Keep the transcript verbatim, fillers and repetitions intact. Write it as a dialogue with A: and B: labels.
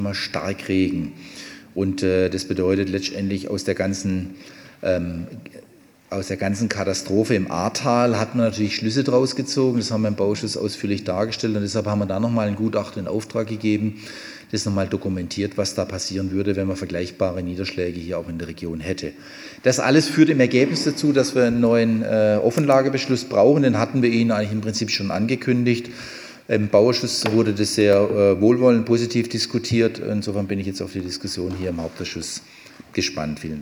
A: Starkregen. Und äh, das bedeutet letztendlich aus der ganzen ähm, aus der ganzen Katastrophe im Ahrtal hat man natürlich Schlüsse draus gezogen. Das haben wir im Bauausschuss ausführlich dargestellt und deshalb haben wir da nochmal ein Gutachten in Auftrag gegeben, das nochmal dokumentiert, was da passieren würde, wenn man vergleichbare Niederschläge hier auch in der Region hätte. Das alles führt im Ergebnis dazu, dass wir einen neuen äh, Offenlagebeschluss brauchen. Den hatten wir Ihnen eigentlich im Prinzip schon angekündigt. Im Bauausschuss wurde das sehr äh, wohlwollend positiv diskutiert. Insofern bin ich jetzt auf die Diskussion hier im Hauptausschuss gespannt. Vielen Dank.